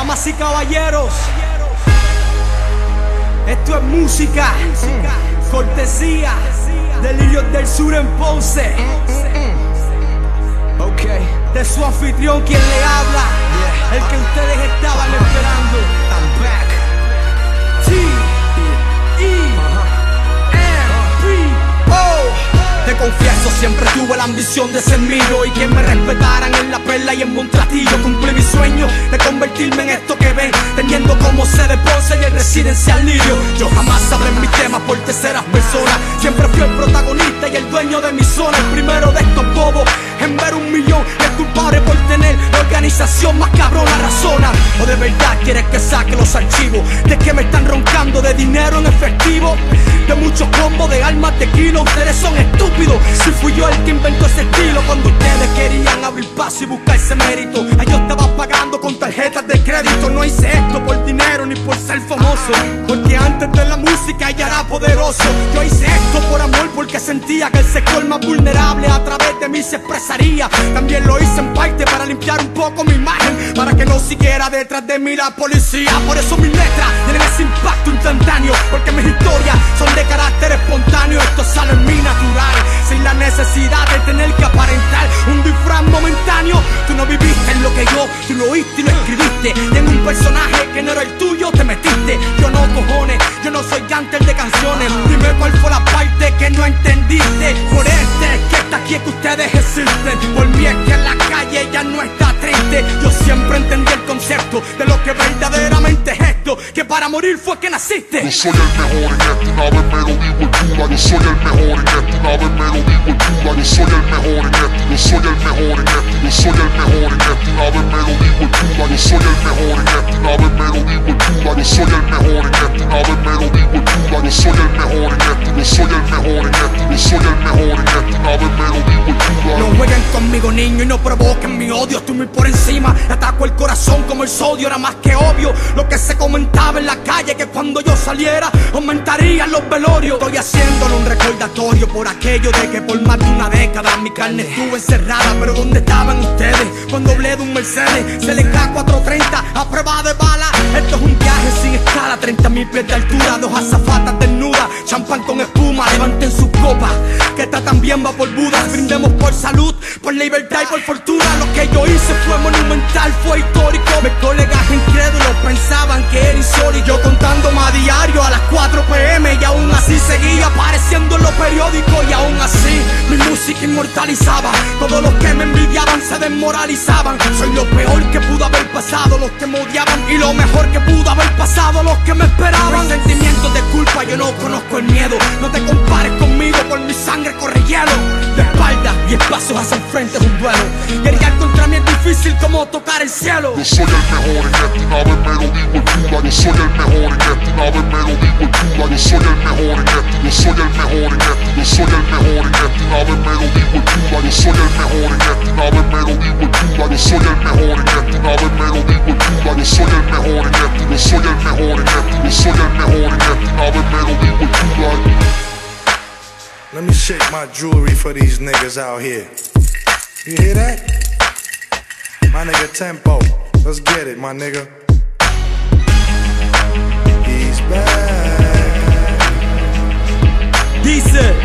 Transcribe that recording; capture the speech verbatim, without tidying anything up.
Damas y caballeros, esto es música, cortesía de Lirios del Sur en Ponce. Okay. De su anfitrión quien le habla, yeah. El que ustedes estaban uh-huh. esperando. I'm back. T E M P O. Te confieso, siempre tuve la ambición de ser mío y que me respetaran en La Perla y en Montratillo. Cumplí mi sueño de convertirme en esto que ven, teniendo como sede Ponce y el residencial Lirio. Yo jamás sabré mis temas por terceras personas, siempre fui el protagonista y el dueño de mi zona. El primero de estos bobos en ver un millón es culpable por tener la organización más cabrona. Razona, o de verdad quieres que saque los archivos de que me están roncando de dinero en efectivo, de muchos combos de armas de kilo. Ustedes son estúpidos. Si fui yo el que inventó ese estilo, cuando ustedes querían abrir paso y buscarse mérito, ahí yo estaba pagando con tarjetas de crédito. No hice esto por dinero ni por ser famoso, porque antes de la música ya era poderoso. Yo hice esto por amor, porque sentía que el sector más vulnerable a través de mí se expresaría. También lo hice en parte para limpiar un poco mi imagen, para que no siguiera detrás de mí la policía. Por eso mis letras tienen ese impacto instantáneo, porque mis historias son de carácter espontáneo. Esto sale en mí natural, sin la necesidad de tener que aparentar un disfraz momentáneo. Tú no viviste en lo que yo, tú lo oíste y lo escribiste, y en un personaje que no era el tuyo te metiste. Yo no, cojones, yo no soy gánster de canciones. Dime cuál fue la parte que no entendiste. Por este es que está aquí, es que ustedes existen. Por mí es que en la calle ya no está triste. Yo siempre entendí el concepto de lo que verdaderamente es esto, que para morir fue que naciste. Yo soy el mejor en esto, una vez me lo digo el Cuba. Yo soy el mejor en esto, una vez me lo digo el Cuba. Yo soy el mejor en esto, yo soy el mejor en esto. Yo soy el mejor en esto, una vez me lo digo el Cuba. Yo soy el mejor en esto, una vez me lo digo el Cuba. Yo soy el mejor en esto, una vez me lo digo el Cuba. Yo soy el mejor en esto, yo soy el mejor en esto. Yo soy el mejor en esto, una vez me lo digo el Cuba. No jueguen conmigo, niño, y no provoquen mi odio. Estoy muy por encima, le ataco el corazón como el sodio. Era más que obvio lo que se comentaba en la calle, que cuando yo saliera aumentarían los velorios. Estoy haciéndole un recordatorio por aquello de que por más de una década mi carne estuvo encerrada. Pero ¿dónde estaban ustedes cuando hablé de un Mercedes C L K cuatrocientos treinta a prueba de bala? Esto es un viaje sin escala, treinta mil pies de altura, dos azafatas desnudas, champán con espuma. Levanten sus copas, que esta también va por Budas. Brindemos por salud, por libertad y por fortuna. Lo que yo hice fue monumental, fue histórico. Mis colegas incrédulos pensaban que era insólito. Yo contándome a diario a las cuatro p m y aún así seguía apareciendo en los periódicos. Y aún así mi música inmortalizaba, todos los que me envidiaban se desmoralizaban. Soy lo peor que pudo haber pasado, los que me odiaban, y lo mejor que pudo haber pasado, los que me esperaban. Sentimientos de culpa, yo no conozco el miedo. No te compares conmigo, por mi sangre corre hielo. De espalda y espacios hacia el frente es un duelo. Guerrear contra mí es difícil como tocar el cielo. Yo soy el mejor en esto, una vez me lo digo el Cuba. Yo soy el mejor en esto, una vez me lo digo el Cuba. Yo soy el mejor en esto, yo soy el mejor en esto. Yo soy el mejor en esto, una vez me lo digo el Cuba. Yo soy el mejor en esto, una vez me lo digo el Cuba. Yo soy el mejor en esto, una vez me lo digo el Cuba. Yo soy el mejor en esto, yo soy el mejor en esto. Yo soy el mejor en esto, una vez me lo digo el Cuba. Let me shake my jewelry for these niggas out here. You hear that? My nigga Tempo. Let's get it, my nigga. He's back. Dice